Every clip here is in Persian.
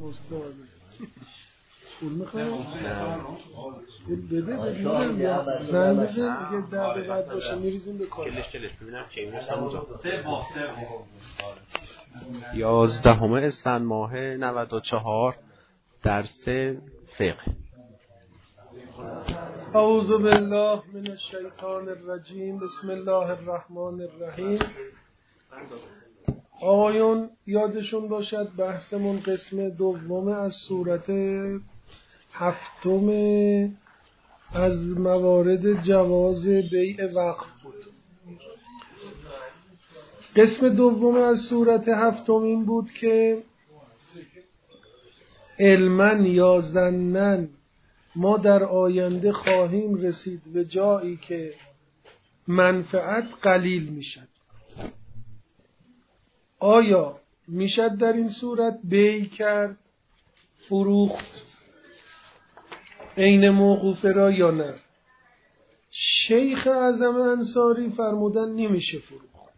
مستعد پول میخوای؟ بده بگیرم یا زنگ بزن اگه درد بعد باشه میریزیم به کار کلش ببینم کی میرسم اونجا 11 اسفند ماه 94 درس فقه. اعوذ بالله من الشیطان الرجیم بسم الله الرحمن الرحیم. آقایون یادشون باشد بحثمون قسم دوم از سورت هفتم از موارد جواز بیع وقف بود. قسم دوم از سورت هفتم این بود که علما یا ظنا ما در آینده خواهیم رسید به جایی که منفعت قلیل میشد. آیا میشد در این صورت بیع کرد، فروخت عین موقوفه را یا نه؟ شیخ اعظم انصاری فرمودن نمیشه فروخت.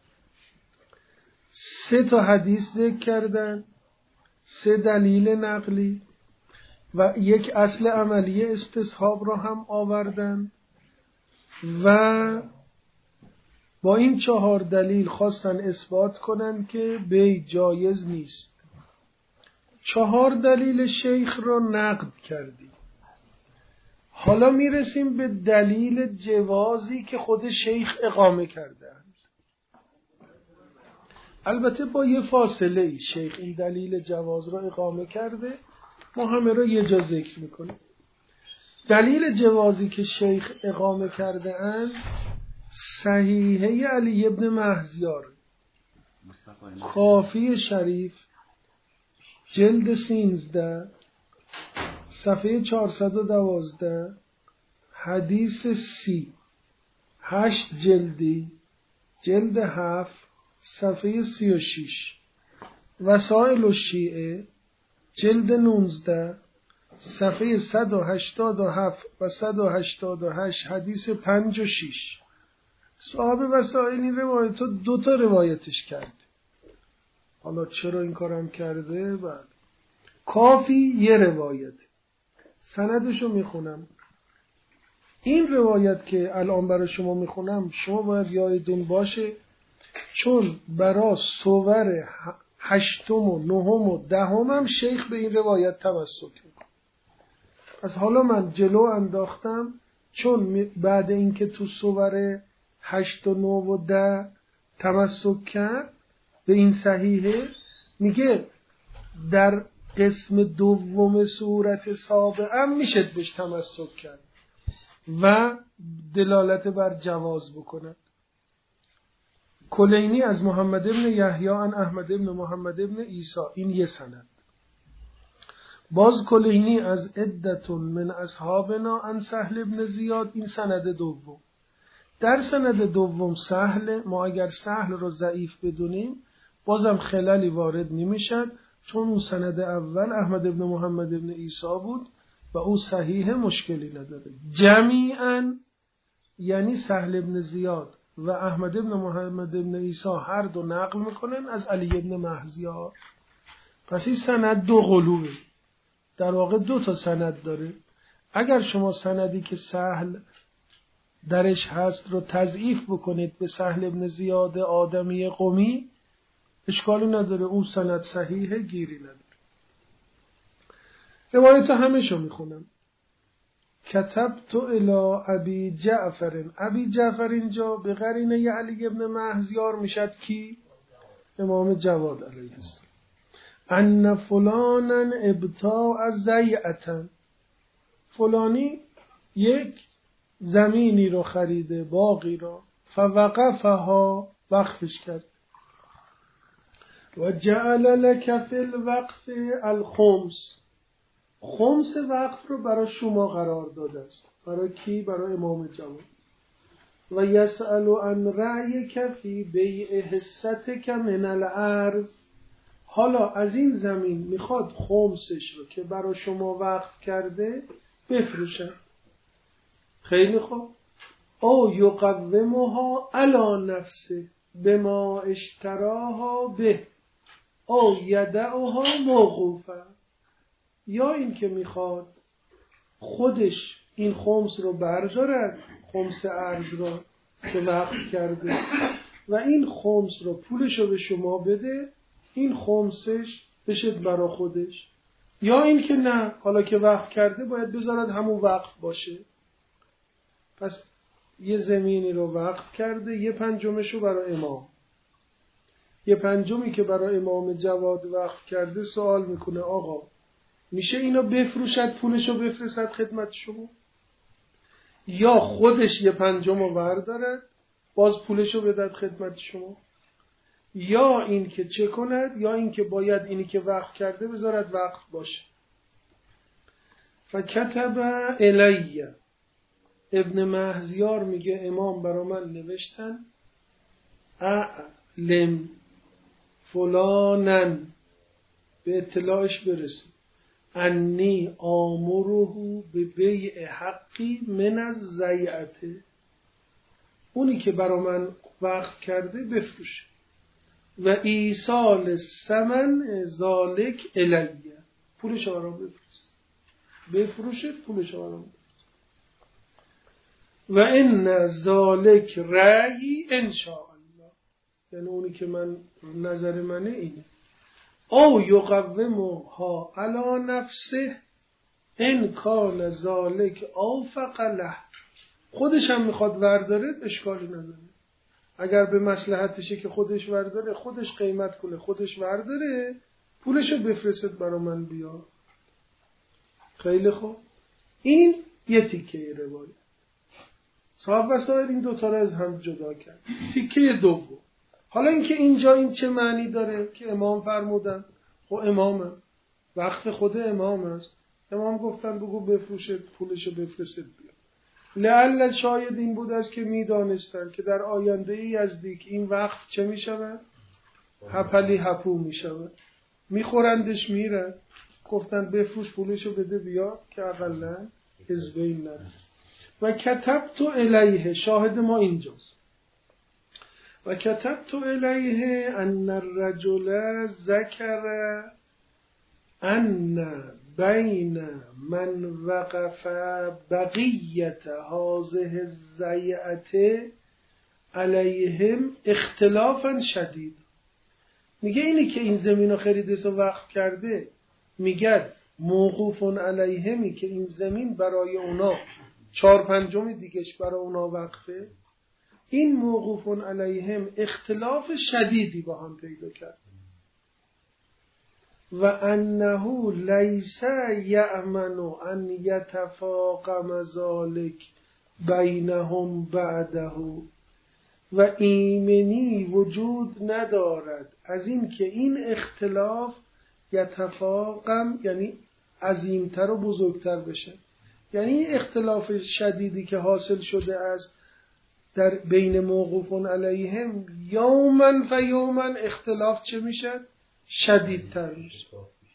3 حدیث ذکر کردن، 3 دلیل نقلی و 1 اصل عملی استصحاب را هم آوردن و با این 4 دلیل خواستن اثبات کنن که بیع جایز نیست. 4 دلیل شیخ را نقد کردیم. حالا میرسیم به دلیل جوازی که خود شیخ اقامه کردند. البته با یه فاصله ای شیخ این دلیل جواز را اقامه کرده، ما همه را یه جا ذکر میکنیم. دلیل جوازی که شیخ اقامه کرده اند صحیحه علی ابن مهزیار، کافی شریف جلد 13 صفحه 412 حدیث 8 جلدی جلد 7 صفحه 36 وسائل الشیعه جلد 19 صفحه 187 و 188 حدیث 5 و 6. صاحب وسائل این روایت رو 2 روایتش کرده. حالا چرا این کارم کرده؟ بعد کافی یه روایت سندشو میخونم. این روایت که الان برای شما میخونم شما باید یادتون باشه، چون برای صور 8 و 9 و 10 هم شیخ به این روایت تمسک میکنه. پس حالا من جلو انداختم، چون بعد اینکه تو صور 8 و 9 و 10 تمسک کرد به این صحیحه، میگه در قسم دوم صورت سابقه میشه بهش تمسک کرد و دلالت بر جواز بکند. کلینی از محمد ابن یحیی عن احمد ابن محمد ابن عیسی، این یه سند. باز کلینی از عدة من اصحابنا عن سهل ابن زیاد، این سند دوم. در سند دوم سهل، ما اگر سهل رو ضعیف بدونیم بازم خلالی وارد نمیشد، چون اون سند اول احمد ابن محمد ابن عیسی بود و او صحیح مشکلی نداره. جمیعاً یعنی سهل ابن زیاد و احمد ابن محمد ابن عیسی هر دو نقل میکنن از علی ابن مهزیار. پس این سند 2 قلوبه، در واقع 2 سند داره. اگر شما سندی که سهل درش هست رو تضعیف بکنید به سهل ابن زیاد آدمی قمی، اشکالی نداره، اون سند صحیحه، گیری نداره. روایت همشو میخونم. کتبت الی ابی جعفر، ابی جعفر اینجا به قرینه علی ابن مهزیار میشد کی؟ امام جواد علیه السلام. ان فلانا ابتاع زیعتا، فلانی یک زمینی رو خریده، باغی رو، فوقفها، وقفش کرد، و جعل لک فی الوقف الخمس، خمس وقف رو برای شما قرار داده است. برای کی؟ برای امام جواد. و یسأل عن رأیک فی بیع حصتک من الارض، حالا از این زمین میخواد خمسش رو که برای شما وقف کرده بفروشه. خیلی خوب. او یقومها علی نفسه بما اشتراها به او یدعها موقوفه، یا این که میخواد خودش این خمس رو بردارد، خمس ارز رو که وقف کرده و این خمس رو پولش رو به شما بده، این خمسش بشه برا خودش، یا این که نه، حالا که وقف کرده باید بذارد همون وقف باشه. پس یه زمینی رو وقف کرده، یه پنجمش رو برای امام، یه پنجمی که برای امام جواد وقف کرده سوال میکنه آقا میشه اینو بفروشد پولش رو بفرستد خدمت شما، یا خودش یه پنجم رو بردارد باز پولش رو بدهد خدمت شما، یا این که چه کند، یا این که باید اینی که وقف کرده بذارد وقف باشه. فکتب الی، ابن مهزیار میگه امام برا من نوشتن اعلم فلانن، به اطلاعش برسون، انی آمره به بیع حقی من از زیعته، اونی که برا من وقف کرده بفروشه و ایصال ثمن ذالک الیه، پولش رو بفرست، بفروشه پولش رو بفرست. و ان ذالک رأی ان شاء الله، یعنی اونی که من نظر منه اینه، او یقومها علی نفسه ان کان ذالک اوفق له، خودش هم میخواد ورداره اشکالی نداره، اگر به مصلحتشه که خودش ورداره خودش قیمت کنه خودش ورداره، پولشو بفرستد برا من بیا. خیلی خوب، این یه تیکه روایت. صاحب وسائل این دوتا رو از هم جدا کرد. تیکه دوم، حالا اینکه اینجا این چه معنی داره که امام فرمودن، خب امامه، وقت خود امام است، امام گفتن بگو بفروشه پولشو بفرستد بیا. لعل شاید این بود است که میدانستن که در آینده یزدیک این وقت چه میشود؟ هپلی هپو میشود، میخورندش میرن، گفتن بفروش پولشو بده بیا که اقلا حزبین نره. و کتبت الیه، شاهد ما اینجاست، و کتبت الیه ان الرجل ذکر ان بین من وقف بقیت هذه الزیعه علیهم اختلافا شدید. میگه اینی که این زمین رو خریده و وقف کرده، میگه موقوف علیهمی که این زمین برای اونا 4/5 دیگهش برای اونا وقفه، این موقوف علیهم اختلاف شدیدی با هم پیدا کرد. و انه لیس یأمن ان یتفاقم ذلک بینهم بعده، و ایمنی وجود ندارد از این که این اختلاف یتفاقم یعنی عظیمتر و بزرگتر بشه، یعنی این اختلاف شدیدی که حاصل شده است در بین موقوفون علیهم، یومن فیومن اختلاف چه میشه؟ شدیدتر میشه.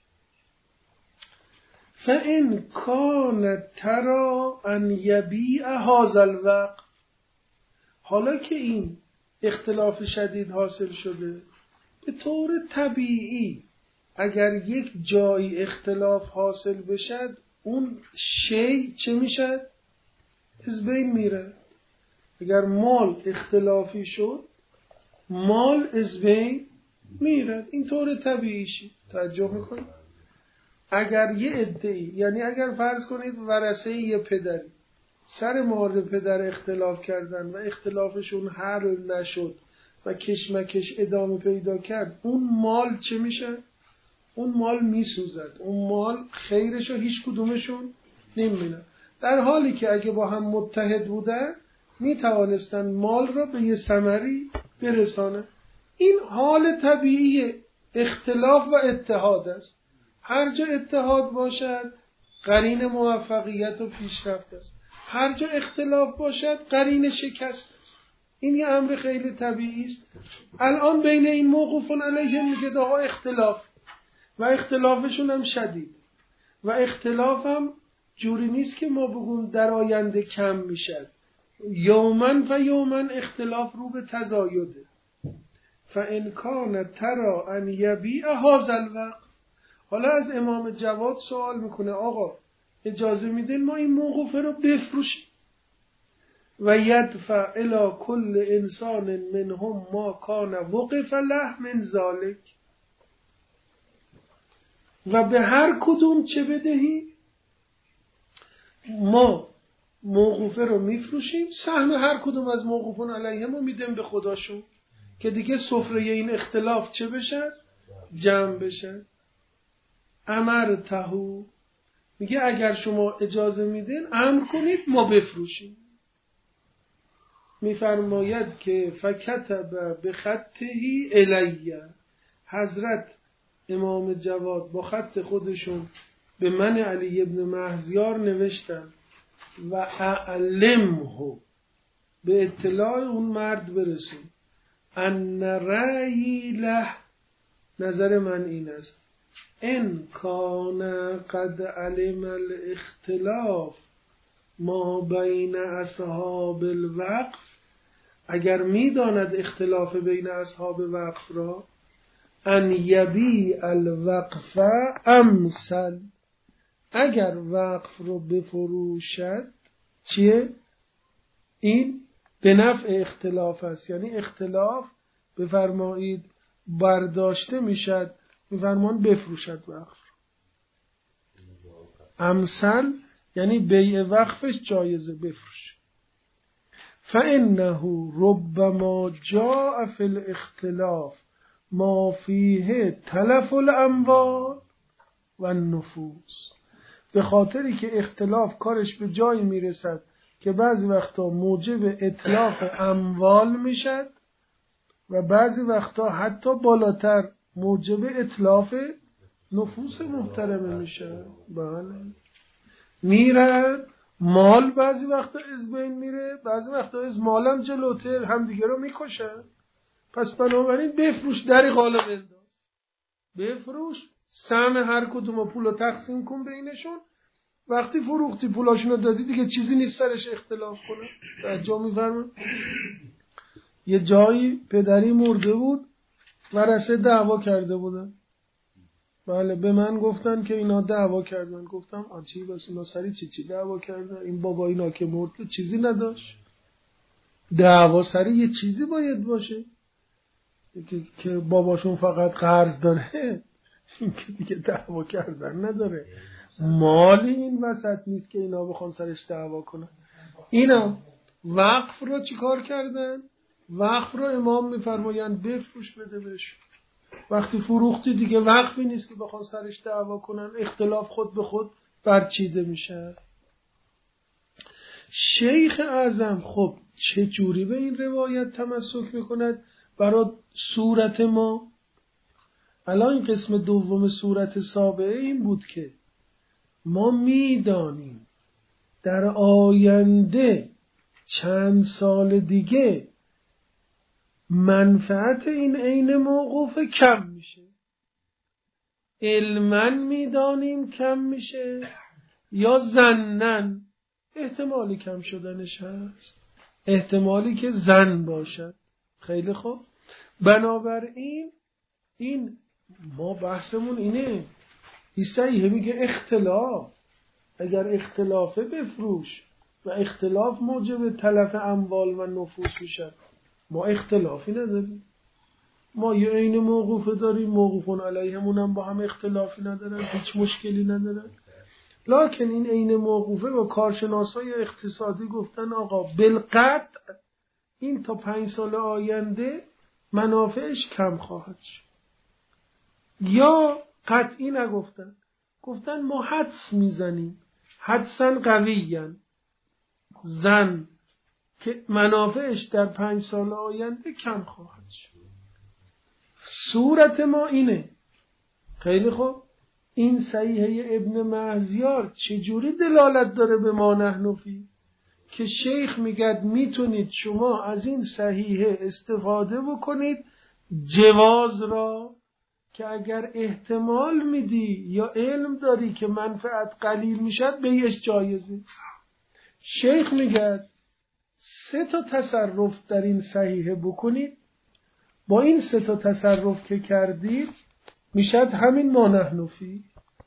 فإن کان ترى ان یبیع هذا الوقت، حالا که این اختلاف شدید حاصل شده، به طور طبیعی اگر یک جایی اختلاف حاصل بشد اون شی چه میشه؟ از بین میره. اگر مال اختلافی شد مال از بین میره، این طور طبیعیشی. توجه میکنید؟ اگر یه عده‌ای، یعنی اگر فرض کنید ورثه یه پدری سر مورد پدر اختلاف کردن و اختلافشون حل نشد و کشمکش ادامه پیدا کرد، اون مال چه میشه؟ اون مال میسوزد، اون مال خیرشو هیچ کدومشون نمیبینن، در حالی که اگه با هم متحد بودن میتوانستن مال را به یه ثمری برسانن. این حال طبیعی اختلاف و اتحاد است. هر جا اتحاد باشد قرین موفقیت و پیشرفت است، هر جا اختلاف باشد قرین شکست است. این یه امر خیلی طبیعی است. الان بین این موقوفون علیه میگه آقا اختلاف، و اختلافشون هم شدید، و اختلاف هم جوری نیست که ما بگیم در آینده کم میشد، یومن و یومن اختلاف رو به تزایده. فإن کان ترى ان یبیع هذا الوقت، حالا از امام جواد سوال میکنه آقا اجازه میدین ما این موقوفه رو بفروشیم؟ و یدفع الی کل انسان منهم ما کان وقف له من ذلک، و به هر کدوم چه بدهی؟ ما موقوفه رو میفروشیم، سهم هر کدوم از موقوفون علیه ما میدیم به خداشون که دیگه سفره این اختلاف چه بشه؟ جمع بشه. امر تهو میگه اگر شما اجازه میدین امر کنید ما بفروشیم. میفرماید که فکتب بخطهی الیه، حضرت امام جواد با خط خودشون به من علی ابن مهزیار نوشتن و اعلمه، به اطلاع اون مرد برسون، ان رأیی له، نظر من این است، ان کان قد علم الاختلاف ما بین اصحاب الوقف، اگر میداند اختلاف بین اصحاب وقف را، ان یبیع الوقف امثل، اگر وقف رو بفروشد. چیه؟ این به نفع اختلاف است، یعنی اختلاف بفرمایید برداشته میشد، میفرمان بفروشد وقف. امثل یعنی بیع وقفش جایزه، بفروش. فانه ربما جاء فی الاختلاف ما فیه تلف الاموال و النفوس، به خاطری که اختلاف کارش به جایی میرسد که بعضی وقتا موجب اتلاف اموال میشد و بعضی وقتا حتی بالاتر موجب اتلاف نفوس محترمه میشه. بله، میره مال بعضی وقتا از بین میره، بعضی وقتا از مالم جلوتر همدیگه رو میکشه. پس بنابراین بفروش، دری غالب انداز، بفروش، سهم هر کدوم پول رو تقسیم کن بینشون. وقتی فروختی پولاشون رو دادی دیگه چیزی نیست سرش اختلاف کنه. توجه می‌فرمایید؟ یه جایی پدری مرده بود، ورثه دعوا کرده بودن. بله، به من گفتن که اینا دعوا کردن. گفتم آچی بس اینا سری چی دعوا کردن؟ این بابا اینا که مرد چیزی نداشت، دعوا سری یه چیزی باید باشه که باباشون فقط قرض داره، این که دیگه دعوا کردن نداره. مالی این وسط نیست که اینا بخوان سرش دعوا کنن. اینا وقف رو چی کار کردن؟ وقف رو امام میفرمایند بفروش، بده بهش. وقتی فروختی دیگه وقفی نیست که بخوان سرش دعوا کنن، اختلاف خود به خود برچیده میشه. شیخ اعظم خب چه جوری به این روایت تمسک میکند برای صورت ما؟ الان این قسم دوم صورت سابعه این بود که ما میدانیم در آینده چند سال دیگه منفعت این عین موقوف کم میشه. علماً میدانیم کم میشه یا ظناً؟ احتمالی کم شدنش هست، احتمالی که ظن باشد. خیلی خوب، بنابراین این ما بحثمون اینه. عیسی میگه اختلاف، اگر اختلافه بفروش و اختلاف موجب تلف اموال و نفوس میشه. ما اختلافی نداریم، ما یه عین موقوفه داریم، موقوفون علیهمون هم با هم اختلافی ندارن، هیچ مشکلی ندارن. لکن این عین موقوفه با کارشناسای اقتصادی گفتن آقا بالقطع این تا 5 سال آینده منافعش کم خواهد شد. یا قطعی نگفتن، گفتن ما حدس میزنیم، حدسن قویین، زن که منافعش در 5 سال آینده کم خواهد شد. صورت ما اینه. خیلی خوب، این صحیحه ابن مهزیار چجوری دلالت داره به ما نحن فی؟ که شیخ میگه میتونید شما از این صحیحه استفاده بکنید جواز را، که اگر احتمال میدی یا علم داری که منفعت قلیل میشد بیش جایزه. شیخ میگه 3 تصرف در این صحیحه بکنید، با این 3 تصرف که کردید میشد همین ما نحن فیه.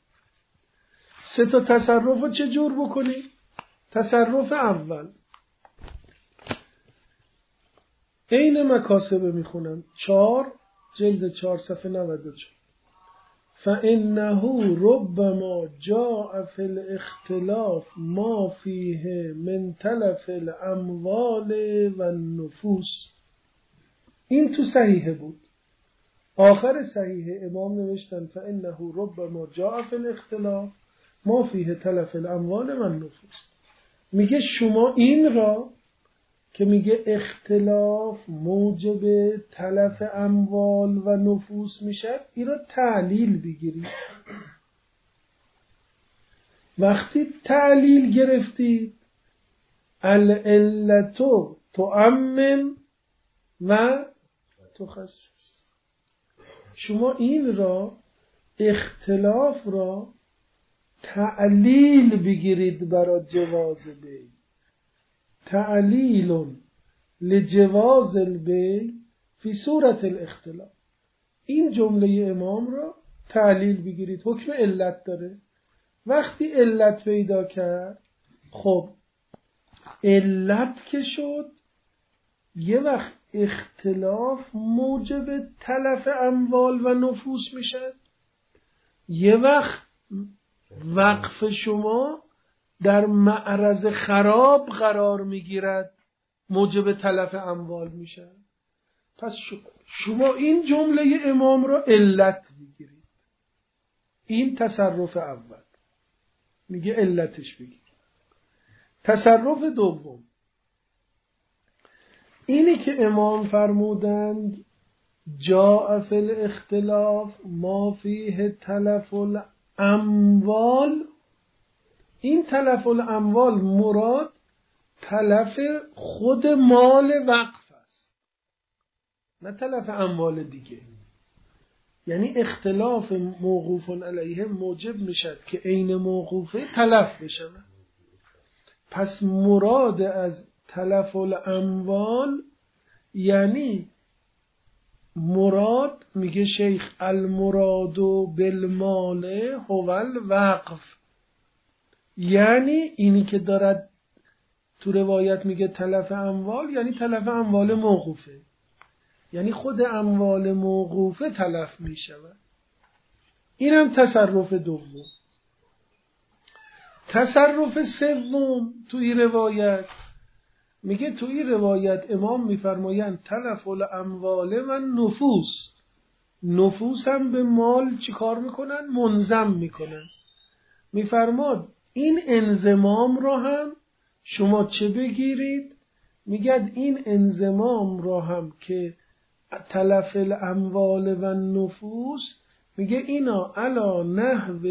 3 تصرف رو چه جور بکنیم؟ تصرف اول عین مکاسبه میخونم 4 جلد 4 صفحه 94. فإنه ربما جاء في الاختلاف ما فيه من تلف الاموال و النفوس. این تو صحیحه بود. آخر صحیحه امام نوشتن فإنه ربما جاء في الاختلاف ما فيه تلف الاموال و النفوس. میگه شما این را که میگه اختلاف موجب تلف اموال و نفوس میشه، این را تعلیل بگیرید. وقتی تعلیل گرفتید العلتو تعمم و تخصص. شما این را اختلاف را تعلیل بگیرید برای جواز بی. تعلیل لجواز البی فی صورت الاختلاف. این جمله امام را تعلیل بگیرید. حکم علت داره. وقتی علت پیدا کرد، خب علت که شد، یه وقت اختلاف موجب تلف اموال و نفوس میشه، یه وقت وقف شما در معرض خراب قرار میگیرد، موجب تلف اموال میشه. پس شما این جمله امام را علت بگیرید. این تصرف اول، میگه علتش بگیر. تصرف دوم اینی که امام فرمودند جاء فی الاختلاف ما فیه تلف الاموال. این تلف الاموال مراد تلف خود مال وقف است، نه تلف اموال دیگه. یعنی اختلاف موقوف علیه موجب میشد که عین موقوفه تلف بشه. پس مراد از تلف الاموال یعنی مراد، میگه شیخ المراد بالمال هو الوقف. یعنی اینی که دارد تو روایت میگه تلف اموال، یعنی تلف اموال موقوفه، یعنی خود اموال موقوفه تلف میشود. این هم تصرف دوم. تصرف سوم تو این روایت میگه، تو این روایت امام میفرمایند تلف الاموال و نفوس. نفوس هم به مال چی کار میکنن؟ منظم میکنن. میفرماد این انضمام را هم شما چه بگیرید؟ میگه این انضمام را هم که تلف الاموال و نفوس، میگه اینا علا نحو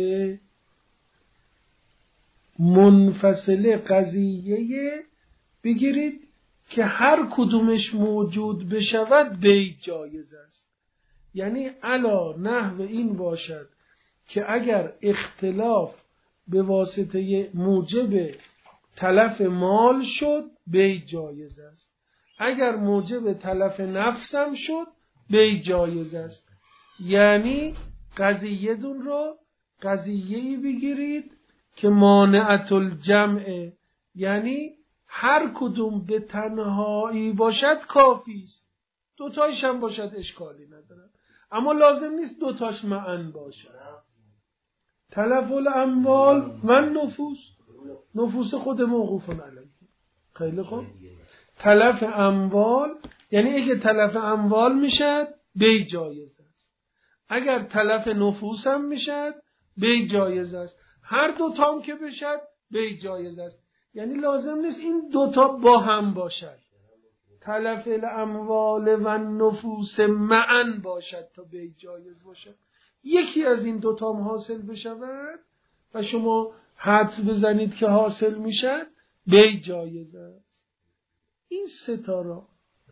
منفصله قضیه بگیرید که هر کدومش موجود بشود بی جایز است. یعنی علا نحو این باشد که اگر اختلاف به واسطه موجب تلف مال شد بی جایز است، اگر موجب تلف نفس هم شد بی جایز است. یعنی قضیه دون رو قضیه‌ای بگیرید که مانعت الجمع، یعنی هر کدوم به تنهایی باشد کافی است. دوتایش هم باشد اشکالی ندارد، اما لازم نیست دوتاش معا باشد. تلف الاموال و نفوس، نفوس خود موقوف علیه. خیلی خوب. تلف اموال یعنی اگه تلف اموال میشد بی جایز است، اگر تلف نفوس هم میشد بی جایز است، هر دوتام که بشد بی جایز است. یعنی لازم نیست این دوتا با هم باشد، تلف الاموال و نفوس معا باشد تا بی جایز باشد. یکی از این دوتام حاصل بشود و شما حدس بزنید که حاصل میشد بی جایز است. این ستاره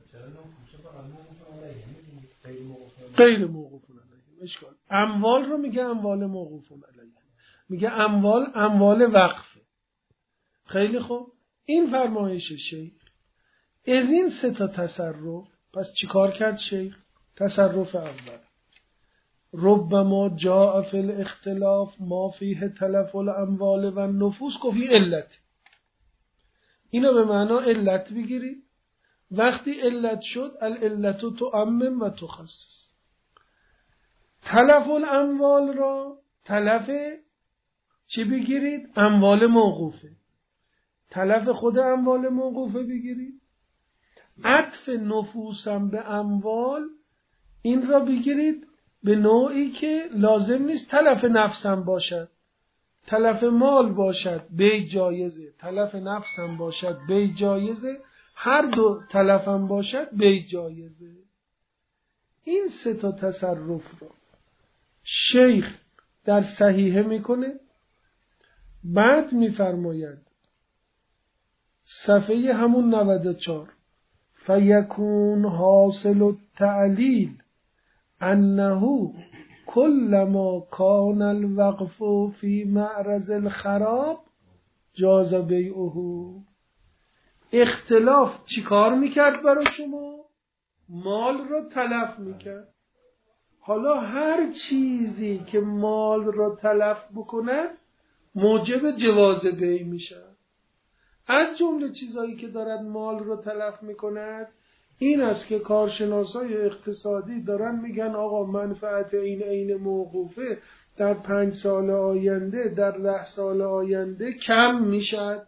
غیر موقوف علیه. اشکال اموال رو میگه اموال موقوف علیه، میگه اموال وقفه. خیلی خوب. این فرمایش شیخ. از این 3 تصرف پس چیکار کرد شیخ؟ تصرف اول ربما جاء فی الاختلاف ما فیه تلف الاموال و النفوس گفتی علت. اینو به معنا علت بگیرید. وقتی علت شد العلت تعمم و تخصص. تلف الاموال را تلف چی بگیرید؟ اموال موقوفه. تلف خود اموال موقوفه بگیرید. عطف نفوسم به اموال این را بگیرید به نوعی که لازم نیست تلف نفسم باشد. تلف مال باشد بی جایزه، تلف نفسم باشد بی جایزه، هر دو تلفم باشد بی جایزه. این سه تا تصرف را شیخ در صحیحه میکنه. بعد میفرماید صفحه همون 94 فیکون حاصل التعلیل انه کلما کان الوقف فی معرض الخراب جاز بیعه. اختلاف چیکار میکرد برای شما؟ مال رو تلف میکرد. حالا هر چیزی که مال رو تلف بکند موجب جواز بیع میشه. از جمله چیزایی که دارد مال رو تلف میکند این است که کارشناسای اقتصادی دارن میگن آقا منفعت این عین موقوفه در 5 سال آینده، در 10 سال آینده کم میشد.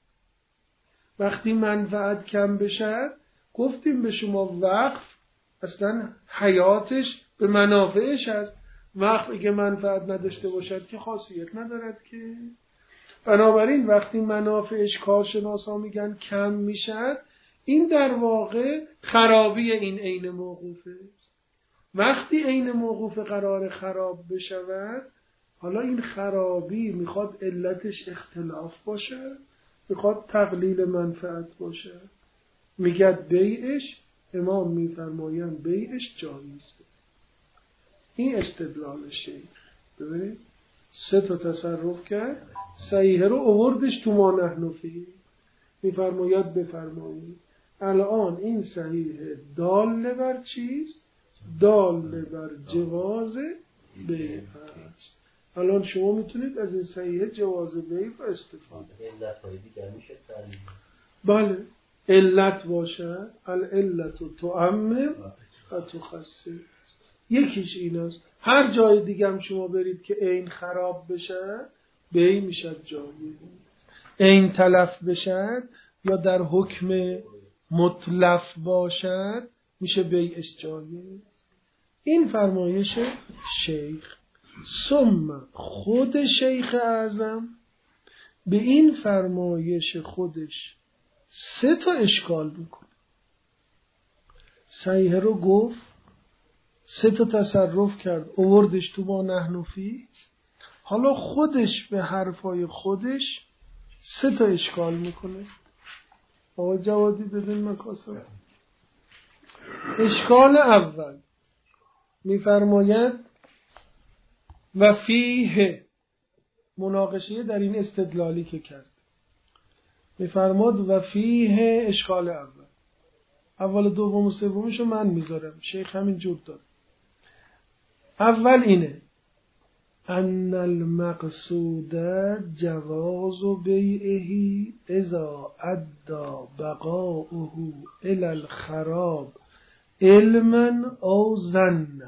وقتی منفعت کم بشد گفتیم به شما وقف اصلا حیاتش به منافعش است. وقف اگه منفعت نداشته باشد که خاصیت ندارد که. بنابراین وقتی منافعش کارشناسا میگن کم میشد این در واقع خرابی این عین موقوفه است. وقتی عین موقوفه قرار خراب بشود حالا این خرابی میخواد علتش اختلاف باشه، میخواد تقلیل منفعت باشه، میگد بیعش، امام میفرمایند بیعش جایزه. این استدلال شیخ. ببینید 3 تا تصرف کرد، صحیحه رو آوردش تو ما نحن فیه. میفرماید بفرمایید الان این صحیحه دال بر چیست؟ دال بر جواز بیع است. الان شما میتونید از این صحیحه جواز بیع رو استفاده کنید. بله علت باشد العلت تعمم و تخصص. یکیش این است. هر جای دیگه هم شما برید که عین خراب بشه بیع میشد جایز. عین تلف بشد یا در حکم متلف باشد میشه بیعش جایز. این فرمایش شیخ. ثم خود شیخ اعظم به این فرمایش خودش 3 تا اشکال میکنه. صحیحه رو گفت، 3 تا تصرف کرد، آوردش تو ما نحن فیه. حالا خودش به حرفای خودش 3 تا اشکال میکنه. آقا جوادی بدون مکاسب. اشکال اول میفرماید و فیه، مناقشه در این استدلالی که کرد، میفرماد و فیه اشکال اول دوم و سومشو من میذارم، شیخ همین جور داره. اول اینه ان المقصود جواز بیعه اذا ادى بقاؤه الى الخراب علما او ظنا.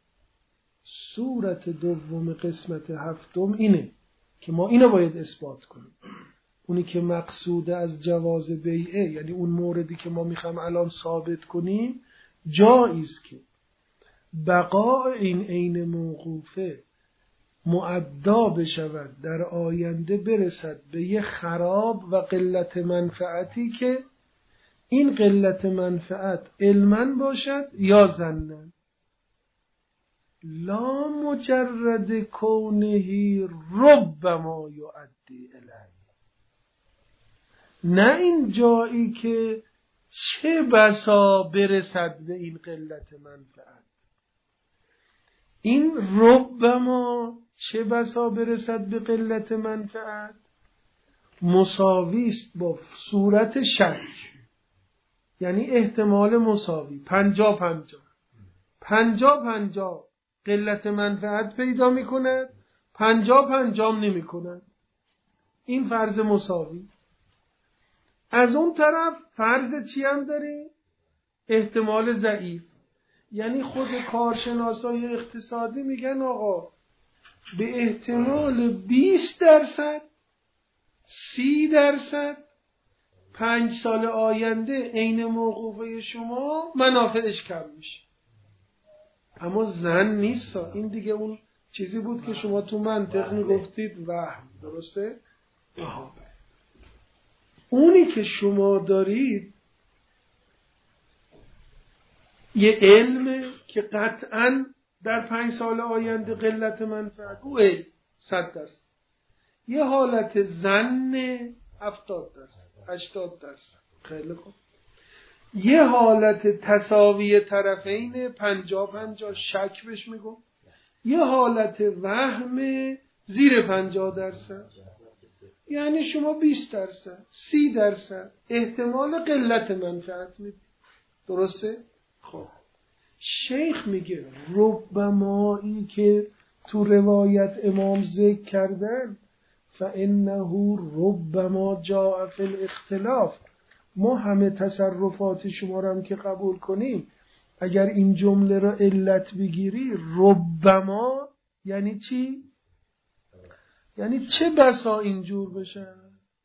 صورت دوم قسمت هفتم اینه که ما اینو باید اثبات کنیم. اونی که مقصوده از جواز بیعه، یعنی اون موردی که ما میخوام الان ثابت کنیم، جایز که بقاء این عین موقوفه مؤدا بشود، در آینده برسد به یه خراب و قلت منفعتی که این قلت منفعت علما باشد یا ظنا، لا مجرد کونه ربما یؤدی الیه. نه این جایی که چه بسا برسد به این قلت منفعت. این ربما چه بسا برسد به قلت منفعت مساوی است با صورت شک، یعنی احتمال مساوی 50-50. قلت منفعت پیدا می کند، 50-50 نمی کند. این فرض مساوی. از اون طرف فرض چی هم داریم؟ احتمال ضعیف. یعنی خود کارشناسای اقتصادی میگن آقا به احتمال 20%، 30%، 5 سال آینده عین موقوفه شما منافعش کم میشه. اما زن نیست. این دیگه اون چیزی بود که شما تو منطق میگفتید وهم. درسته؟ اونی که شما دارید یه علمه که قطعاً در 5 سال آینده قلت منفعت او علم 100%. یه حالت ظن 70%، 80%. خیلی خوب. یه حالت تساوی طرفین 50-50 شک بهش میگم. یه حالت وهم زیر 50%. یعنی شما 20%، 30% احتمال قلت منفعت میدید. درسته؟ خب شیخ میگه ربمایی که تو روایت امام ذکر کردن فانه ربما جاء فی الاختلاف. ما همه تصرفات شما رو هم که قبول کنیم، اگر این جمله را علت بگیری ربما یعنی چی؟ یعنی چه بسا اینجور بشن،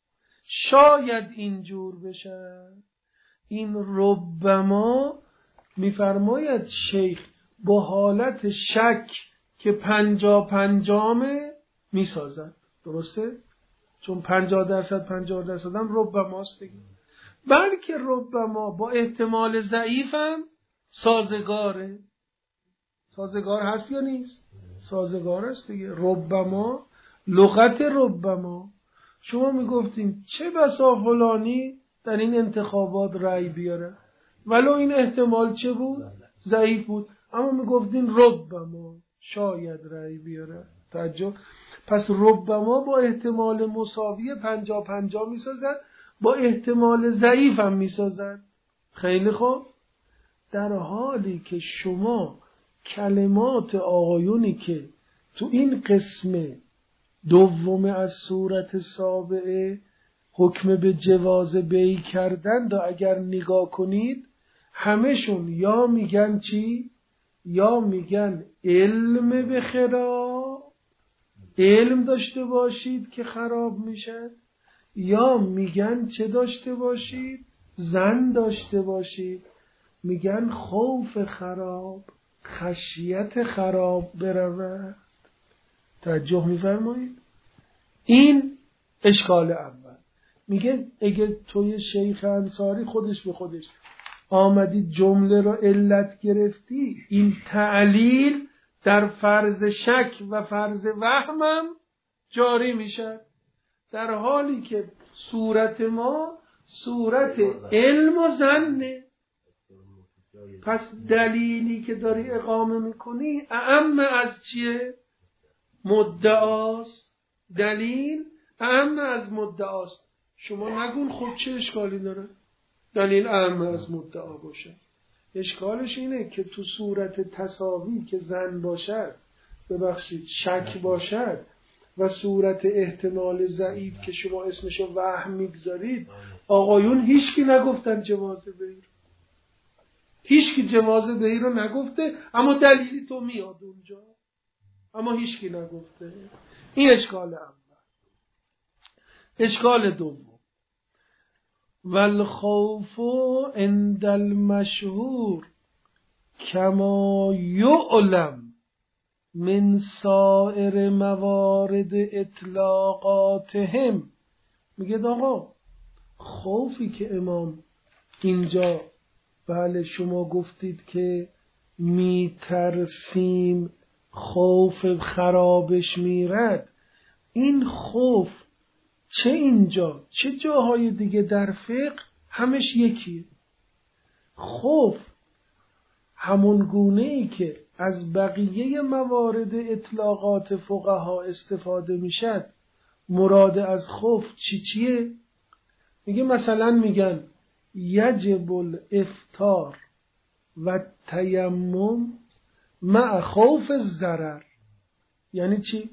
شاید اینجور بشن. این ربما میفرماید شیخ با حالت شک که 50-50 میسازد. درسته؟ چون 50% 50% هم ربماست دیگه. بلکه ربما با احتمال ضعیف هم سازگاره. سازگار هست یا نیست؟ سازگار هست دیگه. ربما، لغت ربما. شما میگفتین چه بسا فلانی در این انتخابات رأی بیاره، ولو این احتمال چه بود؟ ضعیف بود. اما میگفتین ربما، شاید رأی بیاره. تعجب. پس ربما با احتمال مساوی 50-50 میسازد، با احتمال ضعیف هم میسازد. خیلی خوب. در حالی که شما کلمات آقایونی که تو این قسم دوم از سورت سابعه حکم به جواز بیع کردن را اگر نگاه کنید، همشون یا میگن چی؟ یا میگن علم به خراب، علم داشته باشید که خراب میشه، یا میگن چه داشته باشید؟ ظن داشته باشید. میگن خوف خراب، خشیت خراب برود. توجه میفرمایید؟ این اشکال اول. میگه اگه توی شیخ انصاری خودش به خودش آمدی جمله رو علت گرفتی، این تعلیل در فرض شک و فرض وهمم جاری میشه، در حالی که صورت ما صورت علم و ظنه. پس دلیلی که داری اقامه میکنی اعم از چیه؟ مدعاست. دلیل اعم از مدعاست. شما نگون خب چه اشکالی داره دلیل اعم از مدعا باشه. اشکالش اینه که تو صورت تساوی که ظن باشد، ببخشید شک باشد، و صورت احتمال ضعیف که شما اسمشو وهم میگذارید، آقایون هیچکی نگفتن جواز بیع. هیچکی جواز بیع رو نگفته، اما دلیلی تو میاد اونجا، اما هیچکی نگفته. این اشکال اول. اشکال دوم، والخوف عند المشهور کما یعلم من سائر موارد اطلاقاتهم. میگه آقا خوفی که امام اینجا بله شما گفتید که میترسیم خوف خرابش میرد، این خوف چه اینجا چه جاهای دیگه در فقه همش یکیه. خوف همون گونه ای که از بقیه موارد اطلاقات فقها استفاده میشد، مراد از خوف چیه؟ میگه مثلا میگن یجب الافطار و تیمم مع خوف ضرر. یعنی چی؟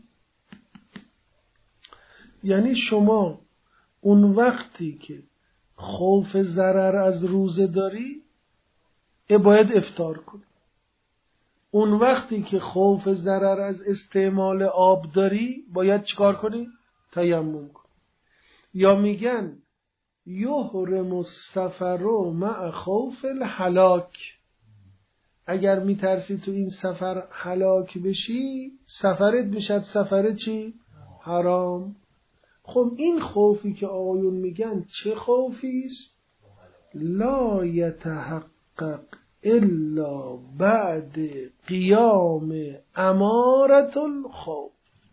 یعنی شما اون وقتی که خوف ضرر از روزه داری باید افطار کنی. اون وقتی که خوف ضرر از استعمال آب داری باید چیکار کنی؟ تیمم کنی. یا میگن یحرم السفر مع خوف الهلاک. اگر میترسی تو این سفر هلاک بشی، سفرت میشد سفر چی؟ حرام. خب این خوفی که آقایون میگن چه خوفی است؟ لا یتحقق الا بعد قیام امارة الخوف.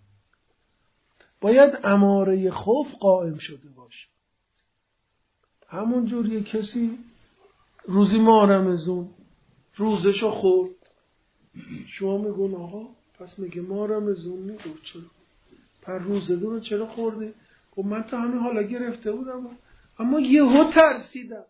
باید اماره خوف قائم شده باشه. همون جوری کسی روزی ماه رمضان روزشو خورد، شما میگون آقا پس میگه ماه رمضان میگو چرا؟ پر روزه دو رو چرا خورده؟ گفت من تا همین حالا گرفته بودم اما یهو ترسیدم،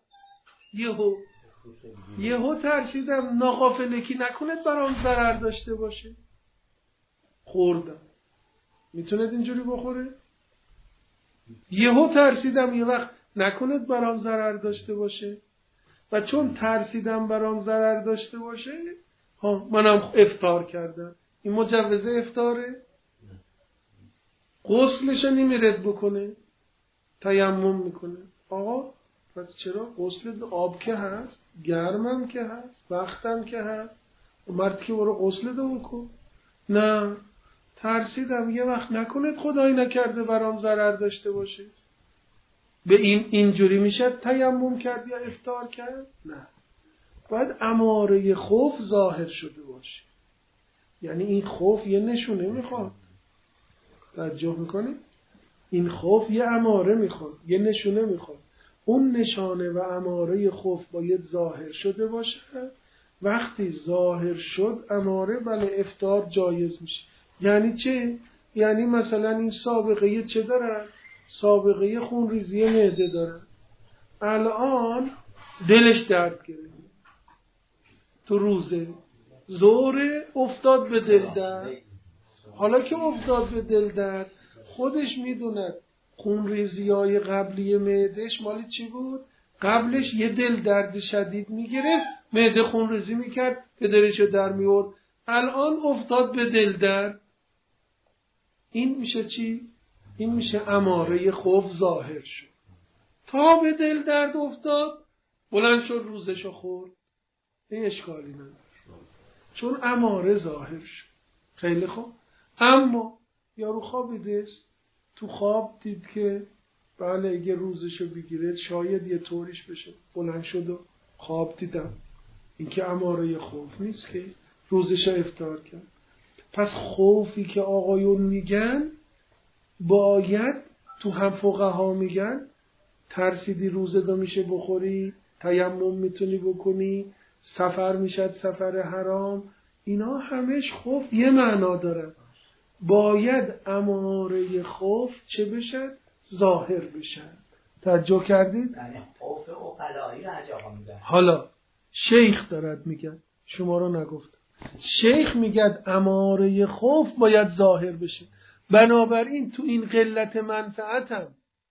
یهو ترسیدم ناغافلگی نکنه برام ضرر داشته باشه، خوردم. میتوند اینجوری بخوره؟ یهو ترسیدم یه وقت نکنه برام ضرر داشته باشه و چون ترسیدم برام ضرر داشته باشه منم افطار کردم. این مجوز افطاره؟ غسلش نمیرد بکنه، تیمم میکنه. آقا پس چرا؟ غسل آب که هست، گرمم که هست، وقتم که هست، مرد که برو غسل دو بکن. نه ترسیدم یه وقت نکنه خدایی نکرده برام ضرر داشته باشه. به اینجوری میشه تیمم کرد یا افطار کرد؟ نه، باید اماره خوف ظاهر شده باشه. یعنی این خوف یه نشونه میخواد. توجه میکنی؟ این خوف یه اماره میخواد، یه نشونه میخواد. اون نشانه و اماره خوف باید ظاهر شده باشه. وقتی ظاهر شد اماره، بله افطار جایز میشه. یعنی چه؟ یعنی مثلا این سابقه چه دارن؟ سابقه خونریزی معده دارن. الان دلش درد گرفت تو روزه، ظهر افتاد به دل درد. حالا که افتاد به دل درد خودش میدوند خونریزی های قبلی معدهش مالی چی بود؟ قبلش یه دل درد شدید میگرفت، معده خونریزی میکرد، پدرشو در میورد. الان افتاد به دل درد. این میشه چی؟ این میشه اماره خوف ظاهر شد. تا به دل درد افتاد بلند شد روزشو خورد، این اشکالی نداره چون اماره ظاهر شد. خیلی خوب. اما یارو خوابیدست، تو خواب دید که بله اگه روزشو بگیره شاید یه طوریش بشه، بلند شد و خواب دیدم. این که اماره خوف نیست که روزشو افطار کرد. پس خوفی که آقایون میگن باید، تو هم فقها میگن ترسیدی روزه دا میشه بخوری، تیمم میتونی بکنی، سفر میشد سفر حرام، اینا همش خوف یه معنا دارن. باید اماره خوف چه بشد؟ ظاهر بشد. توجه کردید؟ خوف عقلایی رو از آقا میگن. حالا شیخ دارد میگن، شما رو نگفت. شیخ میگه اماره خوف باید ظاهر بشه. بنابراین تو این قلت منفعتم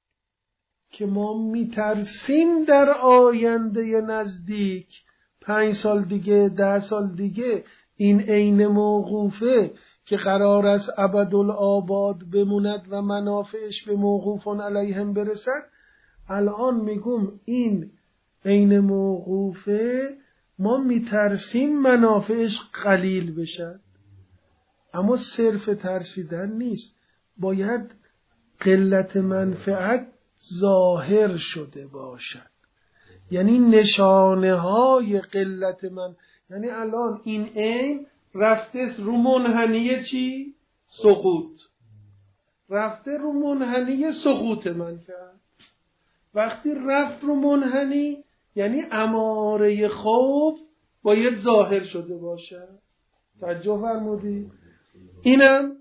که ما میترسیم در آینده نزدیک 5 سال دیگه 10 سال دیگه این عین موقوفه که قرار است ابدالآباد بموند و منافعش به موقوفون علیهم برسد، الان میگم این عین موقوفه ما میترسیم منافعش قلیل بشد. اما صرف ترسیدن نیست، باید قلت منفعت ظاهر شده باشد. یعنی نشانه های قلت یعنی الان این عین رفته رو منحنی چی؟ سقوط. رفته رو منحنی سقوط منفعت. وقتی رفت رو منحنی یعنی اماره خوف باید ظاهر شده باشد. توجه فرمودید؟ اینم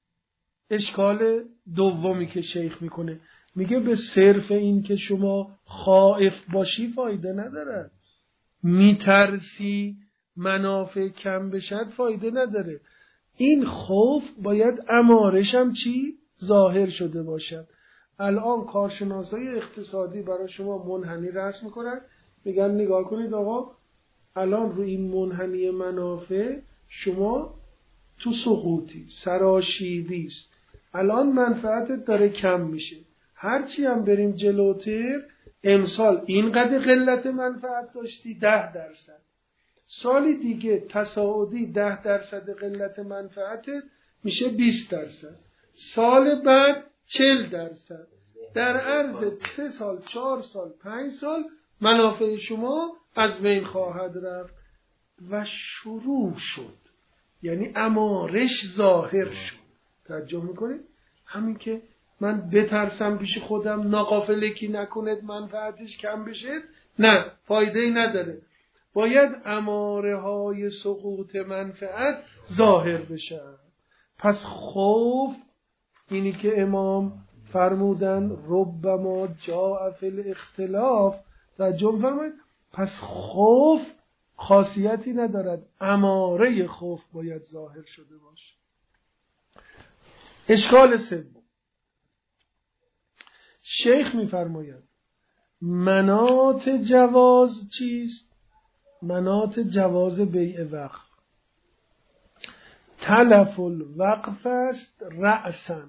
اشکال دومی که شیخ میکنه، میگه به صرف این که شما خائف باشی فایده نداره. میترسی منافع کم بشد فایده نداره. این خوف باید امارش هم چی؟ ظاهر شده باشد. الان کارشناسای اقتصادی برای شما منحنی رسم میکنن، میگن نگاه کنید آقا الان رو این منحنی منافع شما تو سقوطی، سراشیبی است. الان منفعتت داره کم میشه. هرچی هم بریم جلوتر، امسال اینقدر قلت منفعت داشتی 10%، سالی دیگه تصاعدی 10% قلت منفعتت میشه 20%، سال بعد 40%. در عرض 3 سال، 4 سال، 5 سال منافع شما از بین خواهد رفت. و شروع شد، یعنی امارش ظاهر شد. توجه میکنید؟ همین که من بترسم پیش خودم ناغافلگی نکند منفعتش کم بشه، نه، فایده ای نداره. باید اماره های سقوط منفعت ظاهر بشه. پس خوف، اینی که امام فرمودن ربما جاء فی الاختلاف، توجه فرمایید. پس خوف خاصیتی ندارد، اماره خوف باید ظاهر شده باشه. اشکال سوم، شیخ میفرماید مناط جواز چیست؟ مناط جواز بیع وقف. تلف الوقف است رأساً.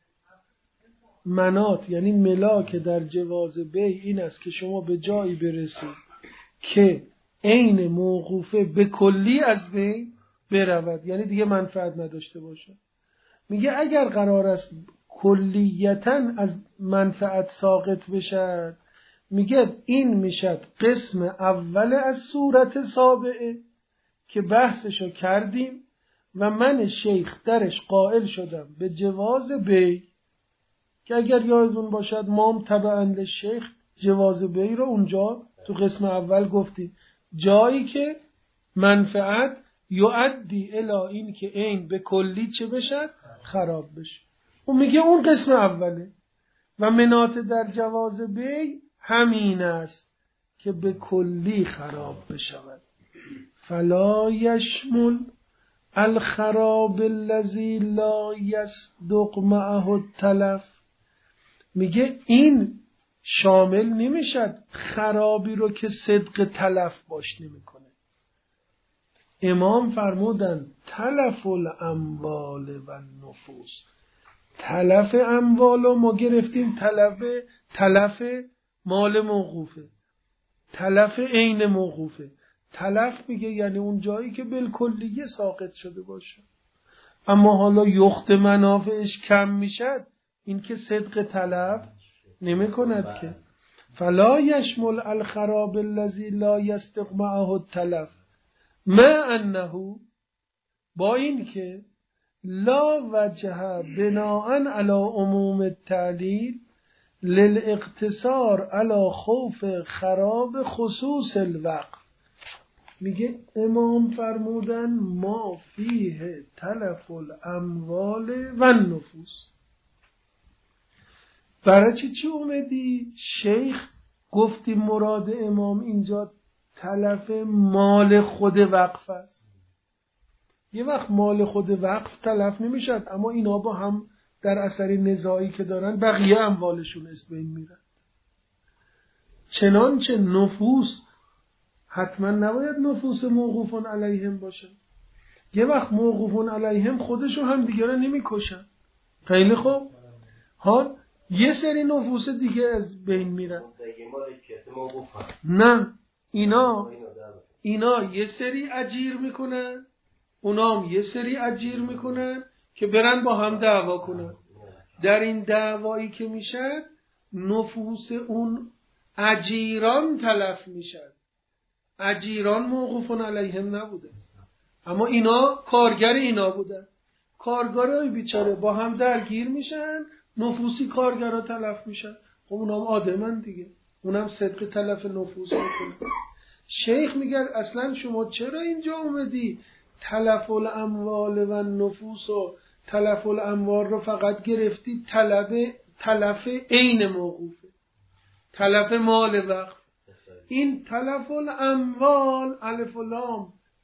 مناط یعنی ملاک در جواز بیع این است که شما به جایی برسید که عین موقوفه به کلی از بین برود، یعنی دیگه منفعت نداشته باشه. میگه اگر قرار است کلیتاً از منفعت ساقط بشد، میگه این میشد قسم اول از صورت سابعه که بحثشو کردیم و من شیخ درش قائل شدم به جواز بیع، که اگر یادتون باشد ما هم تبعاً شیخ جواز بیع رو اونجا تو قسم اول گفتیم، جایی که منفعت یؤدی الی این که عین به کلی چه بشد؟ خراب بشه. اون میگه اون قسم اوله و مناط در جواز بیع همین است که به کلی خراب بشود. فلا یشمل الخراب الذی لا یصدق معه التلف. میگه این شامل نمیشد خرابی رو که صدق تلف باش نمیکنه. امام فرمودن تلف الاموال و النفوس. تلف اموال و ما گرفتیم تلف مال موقوفه، تلف عین موقوفه. تلف میگه یعنی اون جایی که بالکلیه ساقط شده باشه. اما حالا یخت منافعش کم میشد، این که صدق تلف نمی کند که. فلا یشمل الخراب الذی لا یصدق معه التلف ما انه، با این که لا وجه بناء علی عموم التعلیل للاقتصار علی خوف خراب خصوص الوقف. میگه امام فرمودن ما فیه تلف الاموال و النفوس. برای چی اومدی؟ شیخ گفتی مراد امام اینجا تلف مال خود وقف است. یه وقت مال خود وقف تلف نمیشد، اما اینا با هم در اثر نزاعی که دارن بقیه اموالشون از بین میرن. چنانچه نفوس حتما نباید نفوس موقوفون علیهم باشه. یه وقت موقوفون علیهم خودشون هم دیگه رو نمیکشن. خیلی خوب، حال یه سری نفوس دیگه از بین میرن. نه، اینا یه سری اجیر میکنن، اونا هم یه سری اجیر میکنن که برن با هم دعوا کنن. در این دعوایی که میشد نفوس اون اجیران تلف میشد. اجیران موقوفون علیهم نبوده، اما اینا کارگر اینا بودن. کارگرای بیچاره با هم درگیر میشن، نفوسی کارگرها تلف میشن. خب اونا هم آدمن دیگه، اونم صدق تلف نفوس میکنه. شیخ میگه اصلا شما چرا اینجا اومدی تلف الاموال و نفوس و تلف الاموال رو فقط گرفتی تلف عین موقوفه، تلف مال وقف. این تلف الاموال الف و لام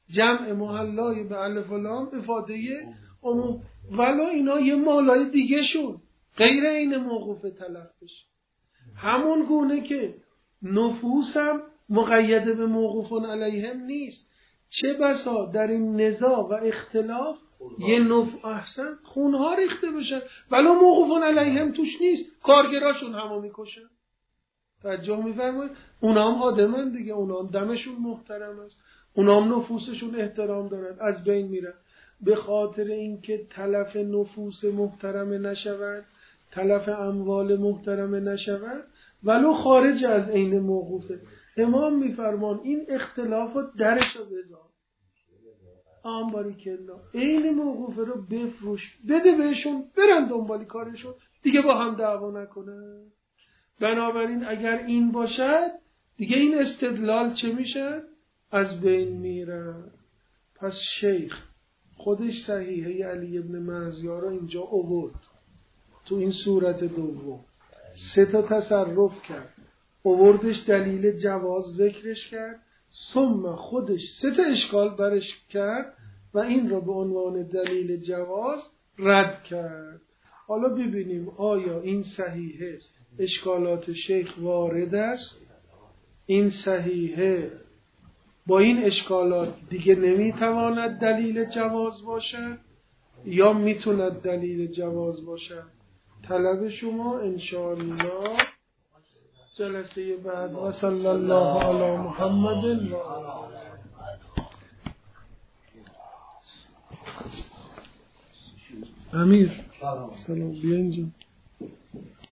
جمع محلای به الف و لام افاده عموم، ولو اینا یه مالای دیگه شون غیر این موقوف تلف بشه. همون گونه که نفوسم مقید به موقوفون علیهم نیست، چه بسا در این نزاع و اختلاف یه احسن خونها ریخته بشن ولو موقوفون علیهم توش نیست، کارگراشون همو میکشن. توجه میفرمایید؟ اونا هم آدمن دیگه، اونا هم دمشون محترم است، اونا هم نفوسشون احترام دارن، از بین میرن به خاطر اینکه تلف نفوس محترم نشود، تلف اموال محترم نشود، ولو خارج از عین موقوفه. امام میفرمان این اختلافات درشو بذار، باریکلا، عین موقوفه رو بفروش، بده بهشون برن دنبالی کارشون دیگه، با هم دعوا نکنن. بنابراین اگر این باشد دیگه این استدلال چه میشه؟ از بین میره. پس شیخ خودش صحیحه علی ابن مهزیا رو اینجا آورد تو این صورت دوم، 3 تصرف کرد، آوردش دلیل جواز ذکرش کرد، ثم خودش 3 اشکال برش کرد و این را به عنوان دلیل جواز رد کرد. حالا ببینیم آیا این صحیحه اشکالات شیخ وارد است؟ این صحیحه با این اشکالات دیگه نمیتواند دلیل جواز باشد یا میتوند دلیل جواز باشد؟ طلب شما انشاءالله جلسه بعد. و صلی الله علی محمد و امیر سلام بیا اینجا.